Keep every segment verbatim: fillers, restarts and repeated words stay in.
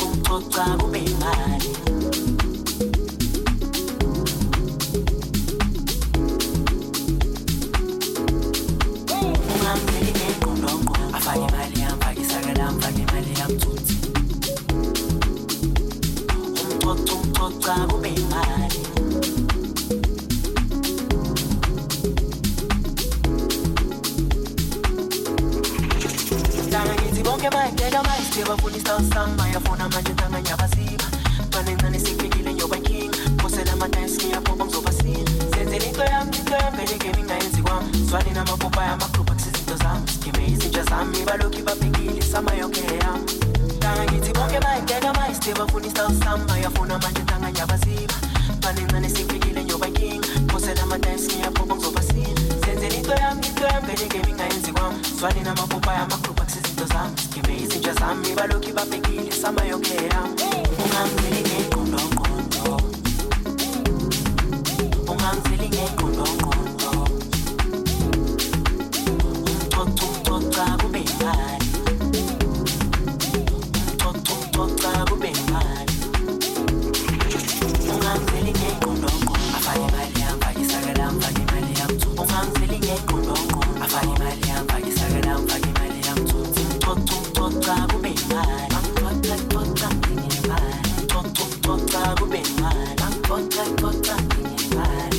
umxoxa kube imali. Ungangizeli ngengqondongqo afake imali yami fake isakela yami fake imali yami thuthi. Umxoxa umxoxa kube imali. Bonke bayadela bayisiba bafuna isitayile sami bayafuna manje ntanga ngiyabasiba banencane sifikile njoba inkinga phosela amadayisi ngiyaphopa ngizobasila senzela into yami into yami vele game ingayenzi kwami zwani namapopa yamagrupha kusizinto zami skime izintsha zami balokhu babhekile sama yonke yami ntanga ngithi bonke bayadela bayisiba bafuna isitayile sami bayafuna manje ntanga ngiyabasiba banencane sifikile njoba inkinga phosela amadayisi ngiyaphopa ngizobasila senzela into yami into yami vele game ingayenzi kwami zwani namapopa yamagrupha kusizinto zami skime izintsha zami balokhu babhekile sama yonke yami ungangizeli ngengqondongqondo ungangizeli ngengqondongqondo umxoxa umxoxa kube imali umxoxa umxoxa kube imali ungangizeli ngengqondongqondo afake imali yami fake isakela yami fake imali yami ungangizeli ngengqondongqondo afake imali yami fake isakela yami fake imali yami umxoxa umxoxa kube imali umxoxa umxoxa kube imali umxoxa umxoxa kube imali umxoxa umxoxa kube imali.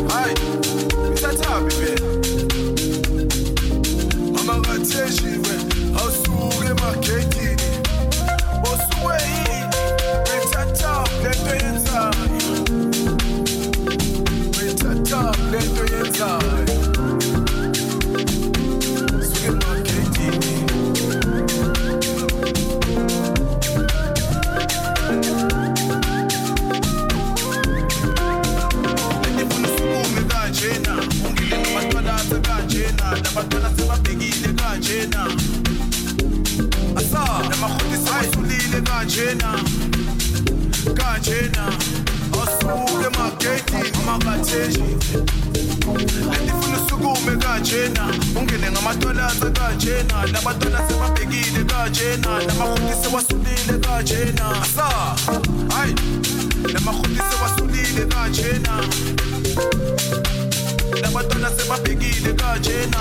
Hayi, ngithathapi phela. Mama ngathejiwe, awusuke emagedini. Bosuke yini? Ngithathapi lento yenzayo. Ngithathapi lento yenzayo. Suke emagedini. Kanjena, ungile ngabantwana kanjena, labantwana sebabhekile kanjena. Asa, namakhoti sebasulile kanjena. Kanjena, asuke emagedini amakatheji. Lendifuna usukume kanjena, ungile ngamatwala kanjena, labantwana sebabhekile kanjena, namakhoti sebasulile kanjena. Asa, hayi, namakhoti sebasulile kanjena. Labantwana sebabhekile kanjena.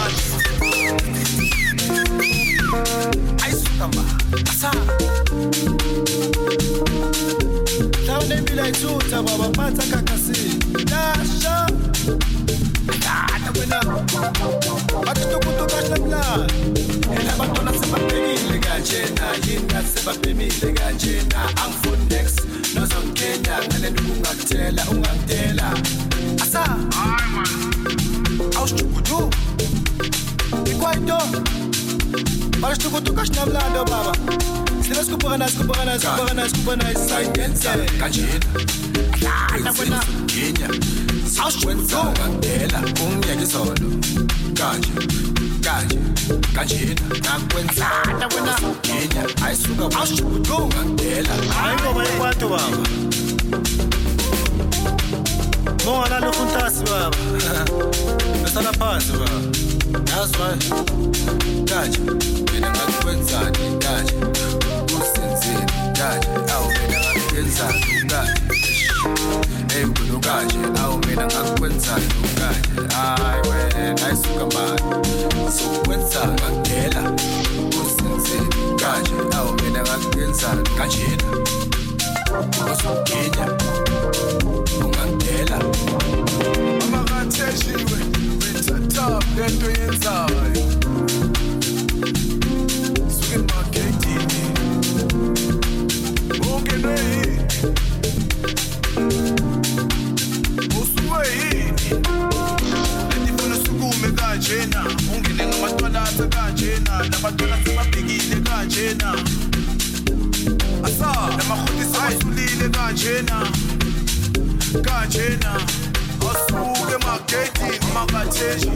Ayisuka mba asa hlawule impilo ayithutha baba phatha kakasi lasha ata wena atukutu kahlabla labantwana sebabhekile kanjena yini sebabhemile kanjena angifuni next nozongena ngalento ungakuthela ungakuthela asa hayi man awushtukudu ikwaito barashtukudu kashnamlando baba Sila skupana skupana skupana skupana sayenza kanjena hlala wena Kenya awushwenza ngandela ungiyeke izolo kanje kanje kanjena nakwenza hlala wena Kenya ayisuka awushtukudu ngandela hayi ngoba ikwaito baba Mona lo kuntasi baba. Besala phansi baba. That's why. Kaje, mina ngakwenzani kaje. Usenzeni kaje, awu mina ngakwenzani kaje. Hey kulo kaje, awu mina ngakwenzani kaje. Ay wena ayisuka manje. Sokwenza ngandela. Usenzeni kaje, awu mina ngakwenzani kanjena. Kenya ungangela mama katheshiwe withatha lento yenzayo suke marketing ungene usuke yini lendifuna sukume kanjena ungene ngamatwala kanjena labantwana sebabhekile kanjena Asa, namakhoti sebasulile kanjena Kanjena Asuke emagedini amakatheji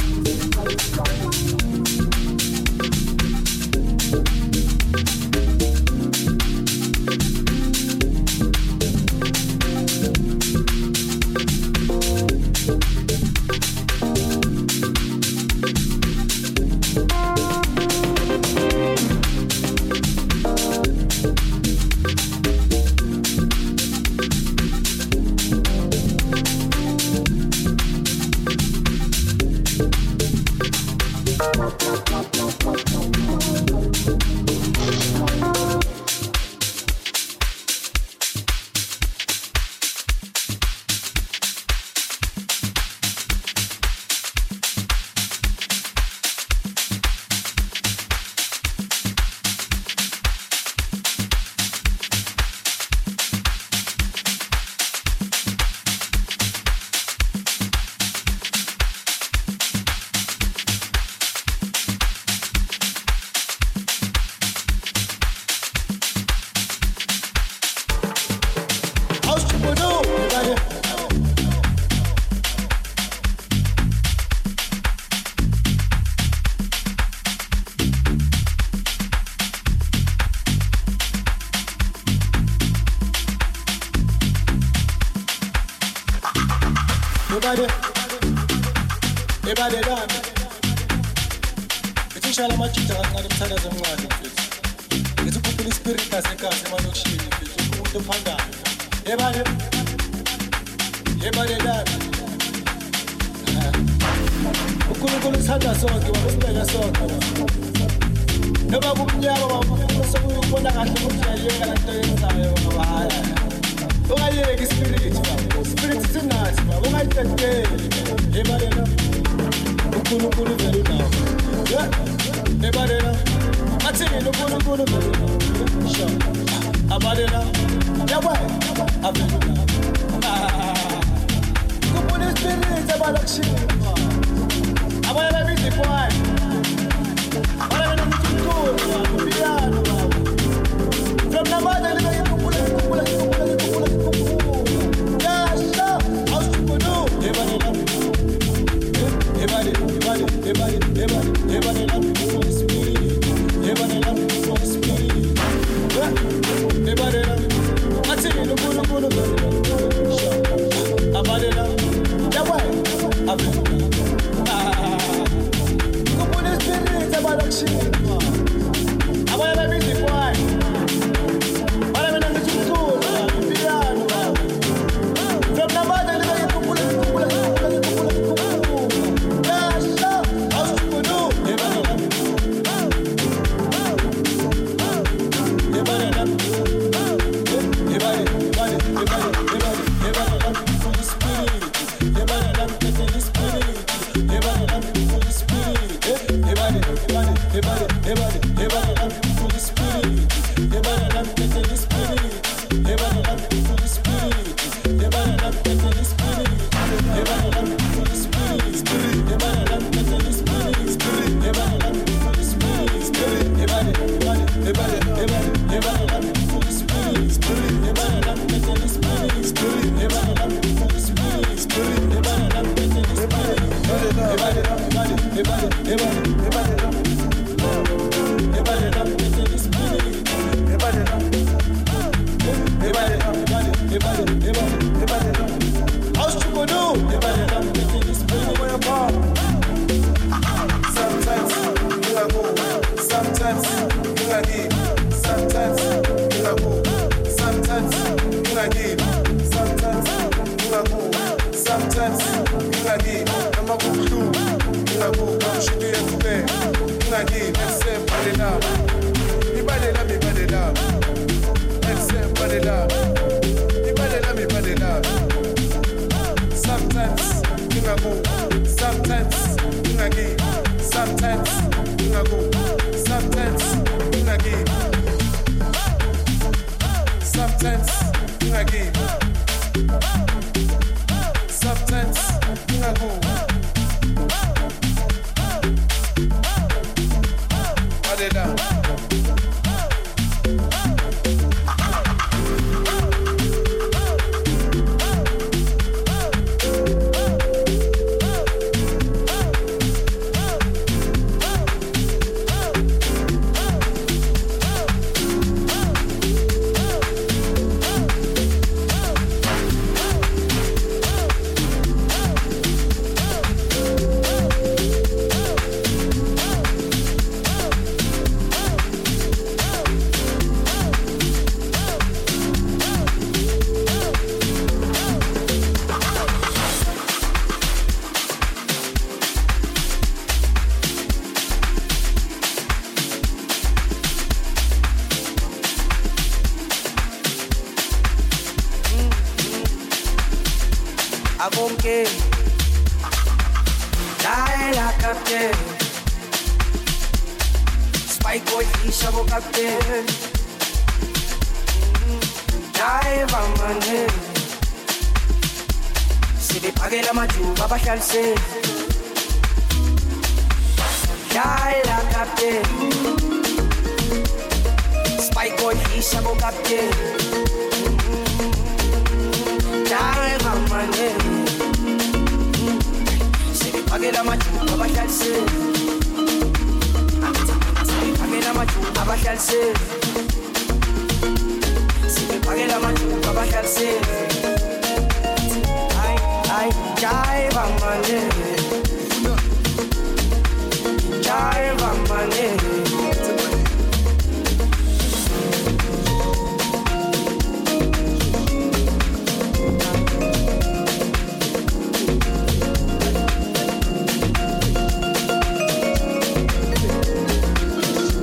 Everybody, everybody done. Bethishala amajita kancane umthakazo omncane mfethu. Ngithi ukhuphula ispirit nasekhaya emalokishini mfethu. Umuntu ophandayo. Everybody, everybody done. uNkulunkulu uthanda sonke wasibeka sonke. Noma kumnyama baba ufuna ukubona kahle ukuthi ayeka lento yenzayo ngoba haya. ungayeki spirit baba spirit sinathi baba ungayiteteli ebalela uNkulunkulu vele unawo yeah ebalela athini uNkulunkulu vele unawo sho abalela yabwe avela kupuna spirit abalakshima abayela bithi kwaye abayela bithi kukhulu piano from the mother live in kupula kupula kupula kupula kupula yeah sure how's to do ebalela ebalela ebalela ebalela ebalela ebalela spirit ebalela spirit ebalela athini uNkulunkulu abalela yabwe avela kupuna spirit abalakshima abayela bithi kwaye abayela bithi kukhulu piano from the mother live in kupula kupula kupula kupula yeah sure how's to do ebalela ebalela Abonke Laila captain Spike boy isha bo captain Daiva mane Sibi pagela maju baba shalse Laila captain Spike boy isha bo captain Daiva mane Pagela machu abashalse Pagela machu abashalse Pagela machu abashalse Ay ay jai vamane Jai vamane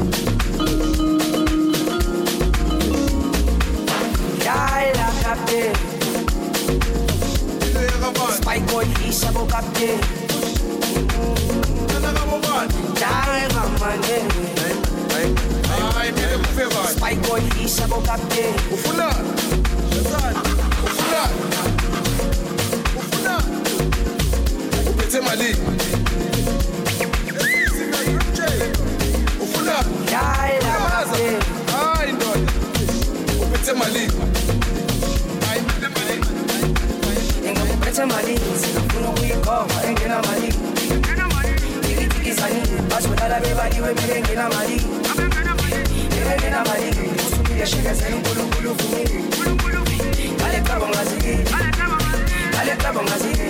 Yeah. kapte. Jaiva mane. Spike boy isha bo kapte. Ufuna. Ufuna. Ufuna. Upete mali. Ufuna. Jaiva kapte. Ai ndoda. Upete mali. Ai upete mali. Enga upete mali. Sinafuna kuyikoma engena mali. Tiki tiki sani. Baswala bebali we engena mali. Engena mali. Usubile shika sani kulu kulu fumi. Ale kabonga zigi. Ale kabonga zigi.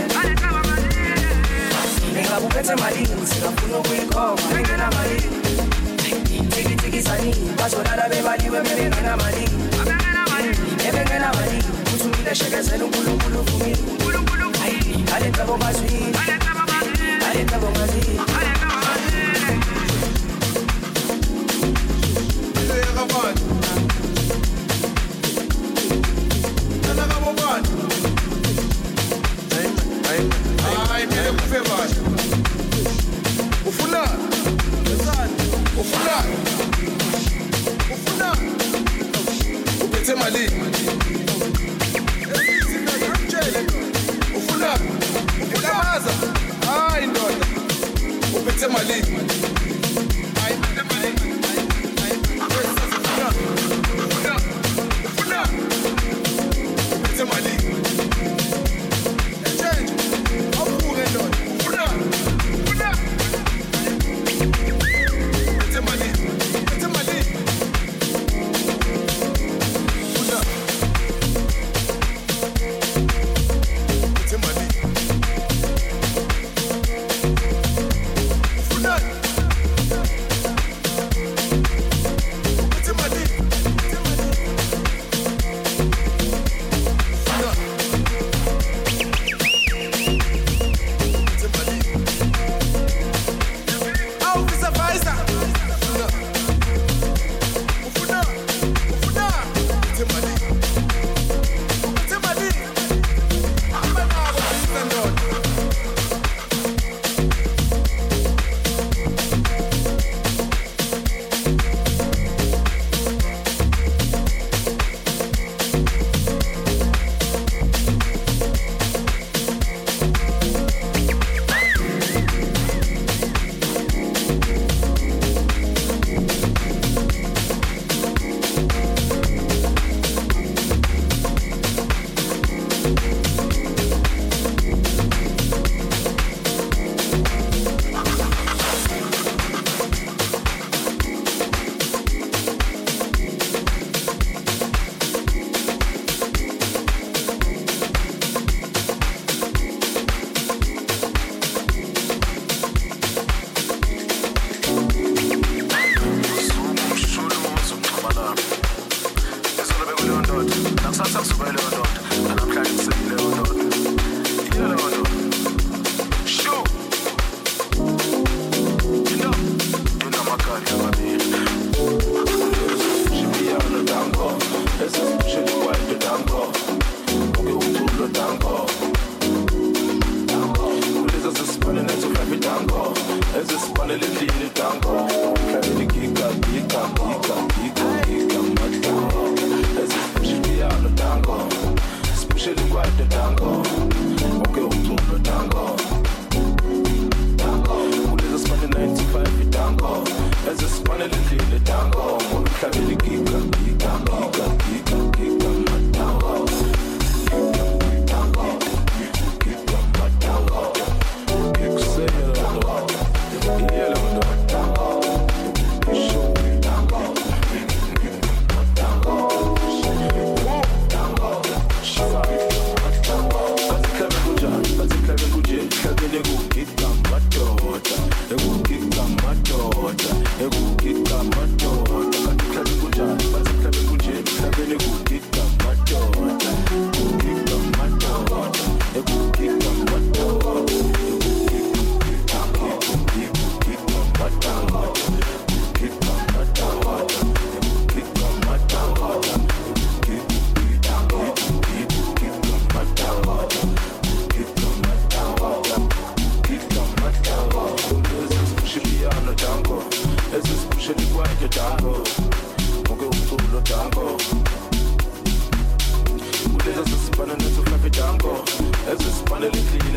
Enga upete mali. Sinafuna kuyikoma engena mali. Tiki tiki sani. Baswala bebali we engena mali. Engena mali. Usubile shika sani kulu kulu fumi. Ale kabonga zigi. Ale kabonga zigi. Ufuna. Ufuna. Ufuna. Upete mali. Ufuna. Ufuna. Ai ndoda. Upete mali. Ai upete mali. Ufuna. Ufuna. Upete mali. Change. Abuke ndoda. Ufuna. Ufuna. Upete mali. Upete mali. Ufuna. Upete mali. Ufuna. Upete mali.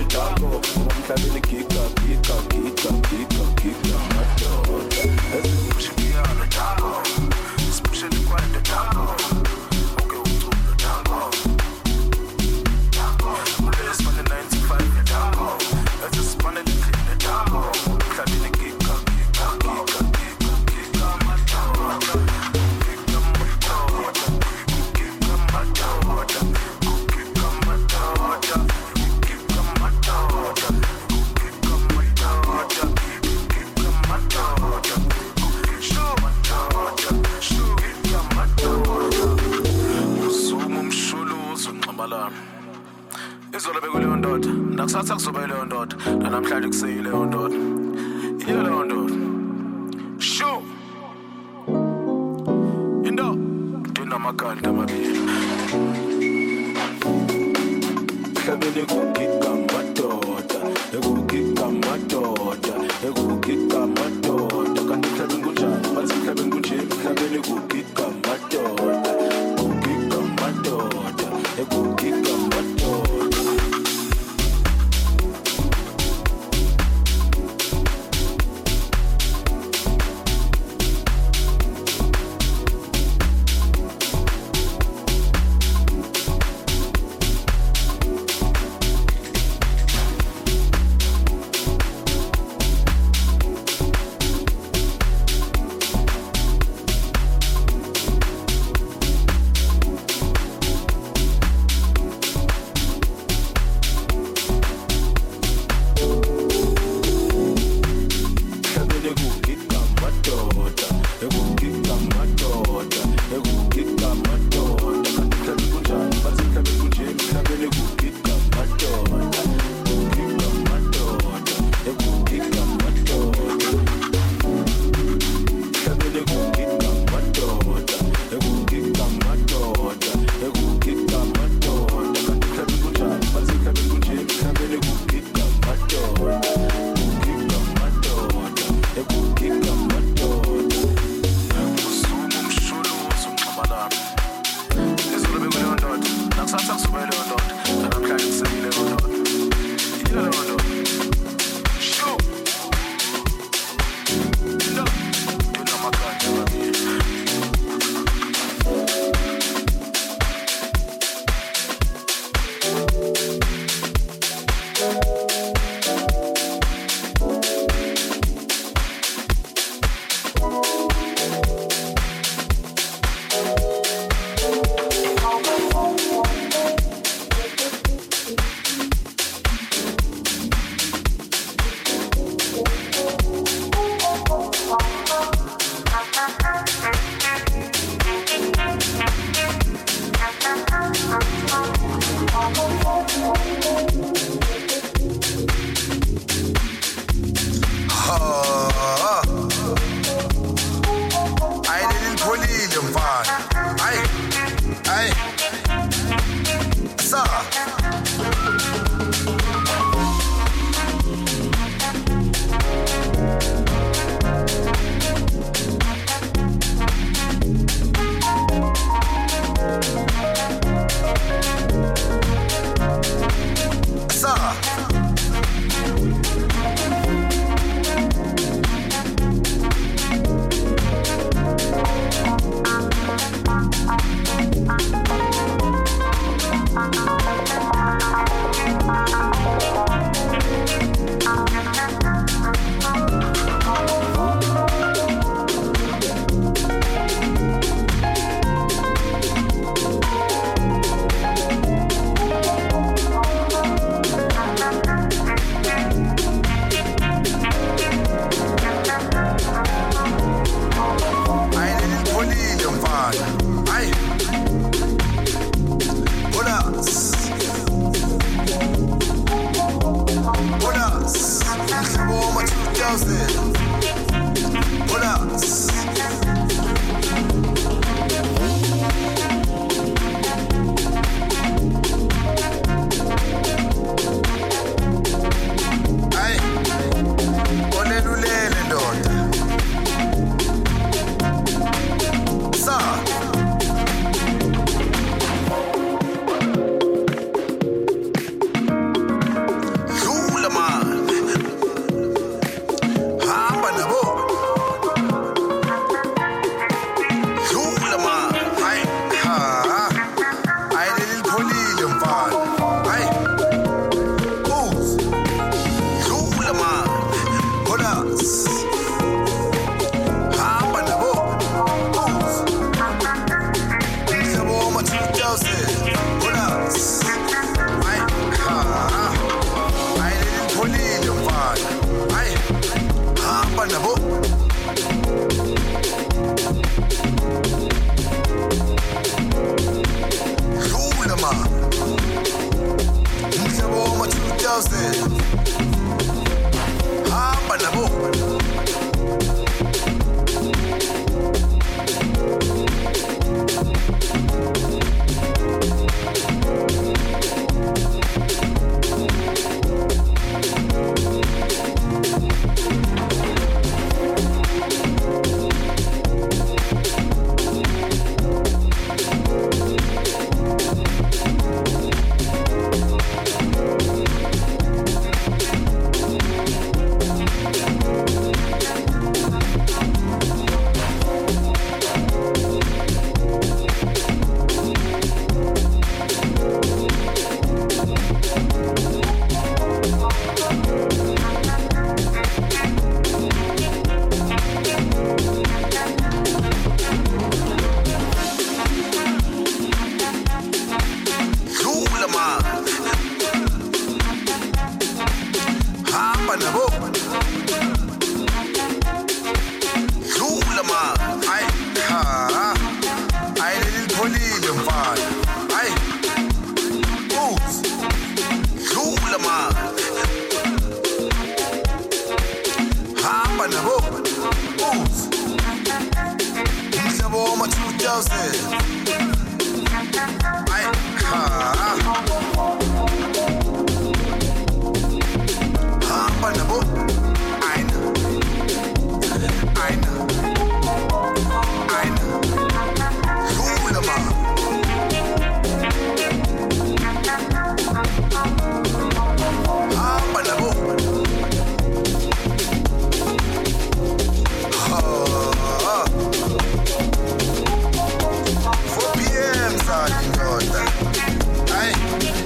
taco. Umhlabeni giga, giga, giga, giga, giga, madoda. Pushing me on the taco. It's pushing the quite the taco. Okay, we'll do the taco. Taco. Let's spend the ninety-five the taco. Let's just spend it in the taco. Umhlabeni giga, giga, giga, giga, giga, madoda. Giga, madoda. Giga, madoda. Giga, madoda. Giga, madoda. Giga, madoda. Giga, madoda. Show madoda. Show giga madoda. Uzuma umshuluzo ngxabalala. Izolo bekuleyo ndoda, nakusatha kuzoba leyo ndoda, namhlanje kuseyileyo ndoda. Iyo leyo ndoda. Show. Indo dinamaganda amabili. Mhlabeni kugiga madoda, ekugiga madoda, ekugiga madoda. Kanti mhlabeni kunjani? Bathi mhlabeni kunje, mhlabeni kugiga madoda, kugiga madoda, ekugiga madoda. hamba nabo dlula ma ay ha ay lelipholile mfana ay uzi dlula ma hamba nabo uzi umhlaba wama two thousand ay ha hamba nabo aina aina aina dlula ma hamba nabo four p m sali ndoda ay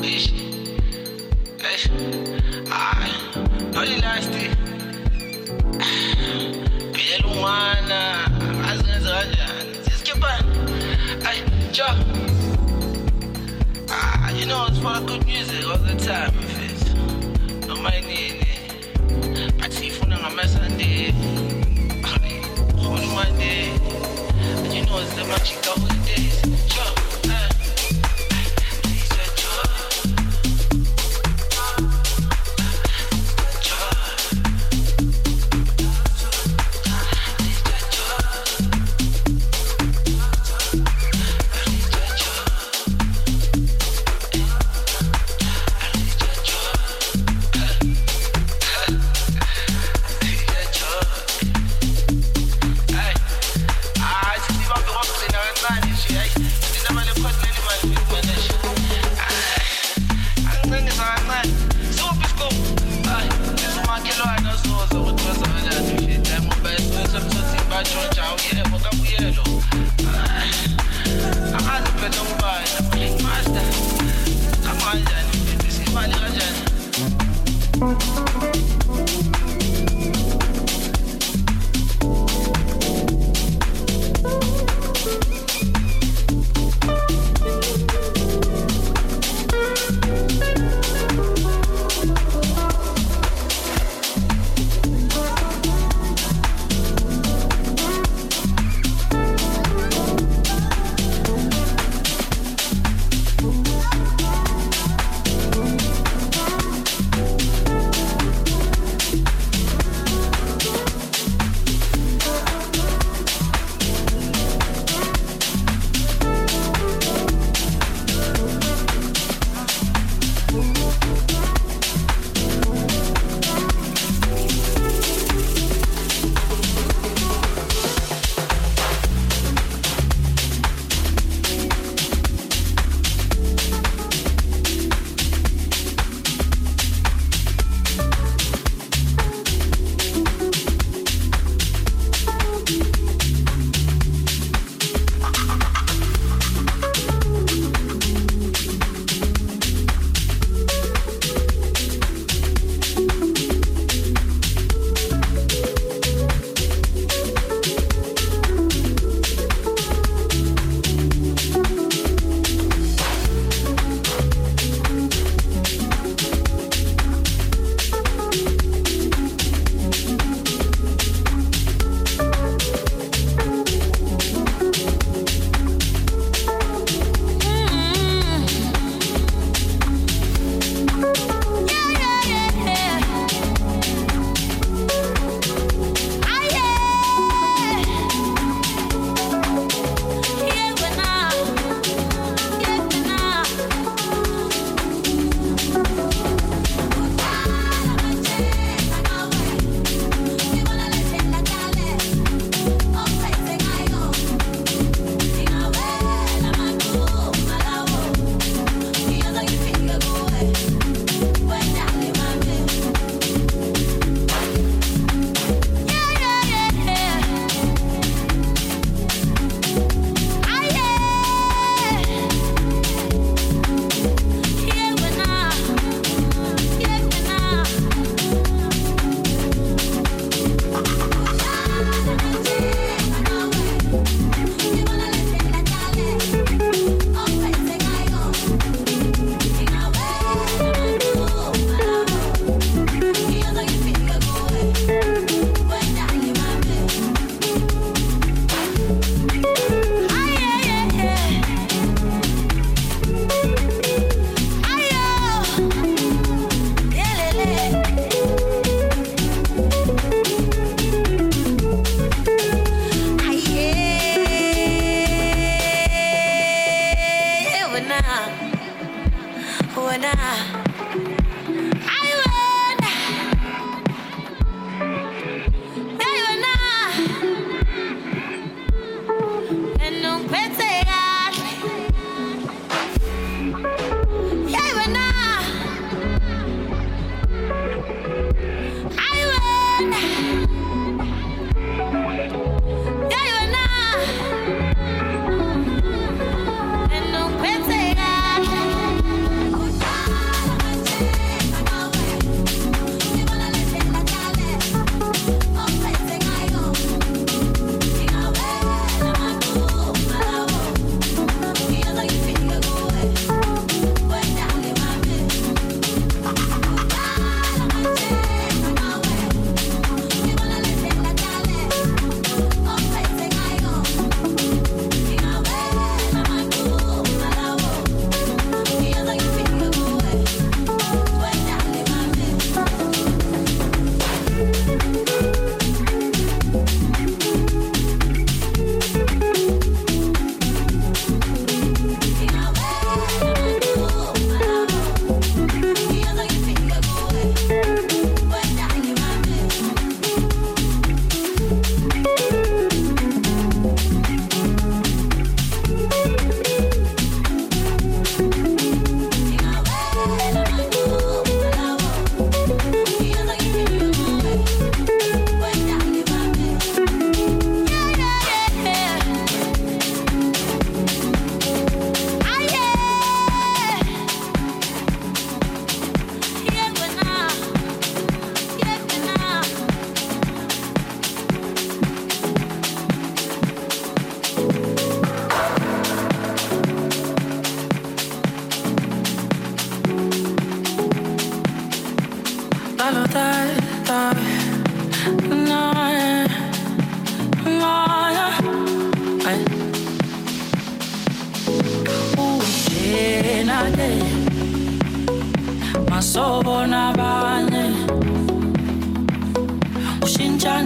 Ish. Ish. Ah, only last day. Belumana, azenza kanjani? Siskipha. Ay, Joe. Ah, you know it's for the good music all the time, mfethu. No mainini. But sifuna ngamaSunday. Ay, Holy Monday. You know it's the magic holidays. Joe.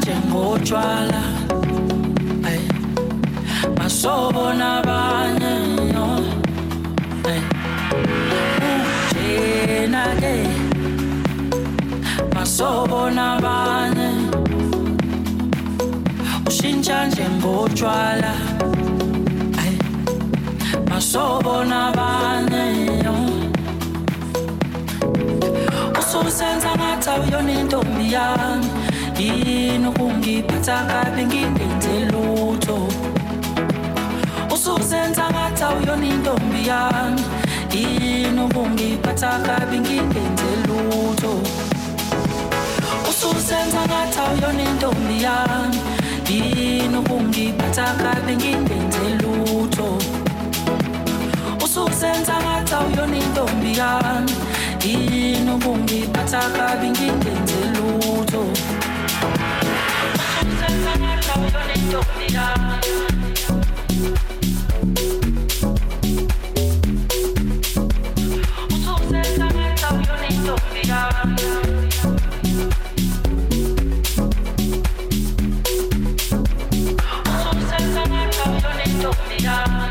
njengotshwala ay masobo nabanye no ay ujena ke masobo nabanye ushintsha njengotshwala ay masobo nabanye no ususenza ngathi awuyona intombi yami yini ukungiphatha kabi ngingenze lutho ususenza ngathi awuyona intombi yami yini ukungiphatha kabi ngingenze lutho ususenza ngathi awuyona intombi yami yini ukungiphatha kabi ngingenze lutho ususenza ngathi awuyona intombi yami yini ukungiphatha kabi ngingenze lutho ususenza ngathi awuyona intombi yami ususenza ngathi awuyona intombi yami ususenza ngathi awuyona intombi yami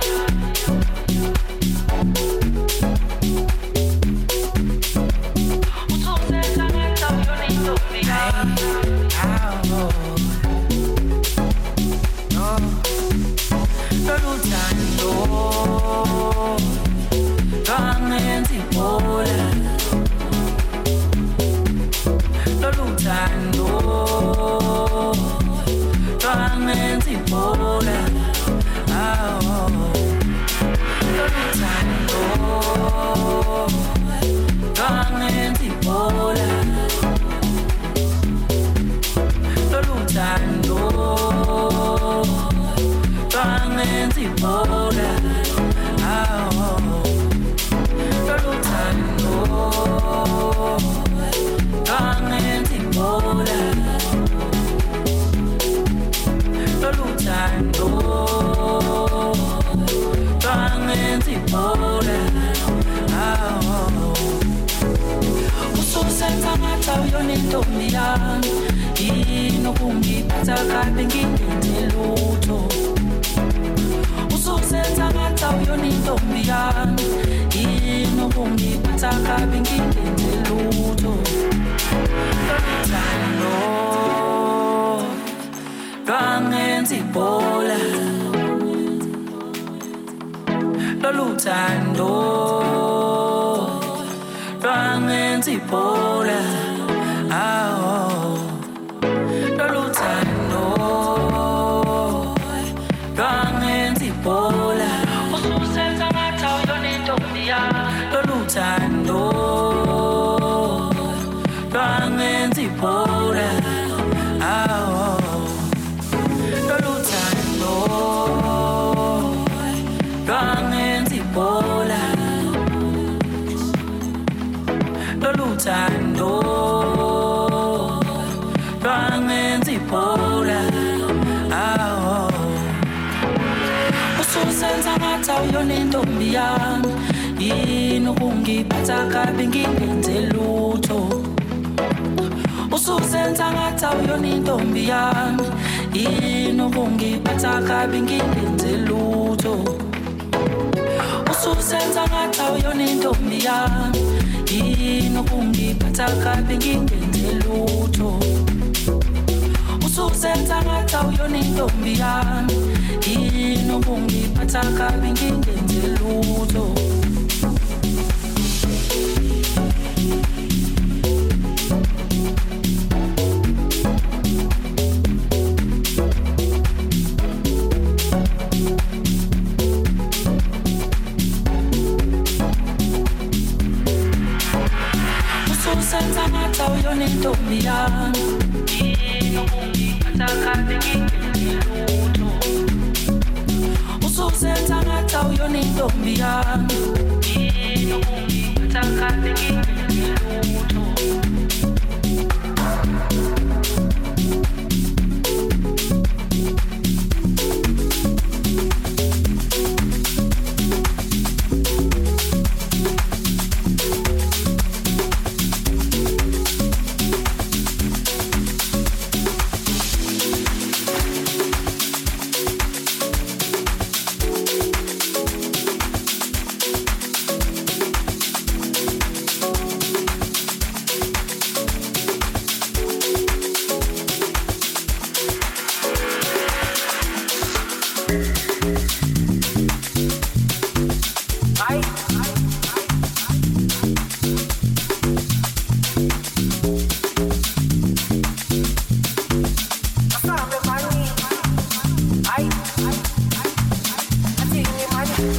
ususenza ngathi awuyona intombi yami yini ukungiphatha kabi ngingenze lutho ususenza ngathi awuyona intombi yami yini ukungiphatha kabi ngingenze lutho loluthando lwangenza ibhola loluthando lwangenza ibhola aho loluthando lwangenza ibhola ususenza ngathi awuyona intombi yami loluthando lwangenza ibhola aho loluthando lwangenza ibhola loluthando lwangenza ibhola aho ususenza ngathi awuyona intombi yami yini ukungiphatha kabi ngingenze lutho ususenza ngathi awuyona intombi yami yini ukungiphatha kabi ngingenze lutho ususenza ngathi awuyona intombi yami yini ukungiphatha kabi ngingenze lutho ususenza ngathi awuyona intombi yami yini ukungiphatha kabi ngingenze lutho ususenza ngathi awuyona intombi yami yini ukungiphatha kabi ngingenze lutho ususenza ngathi awuyona intombi yami yini ukungiphatha kabi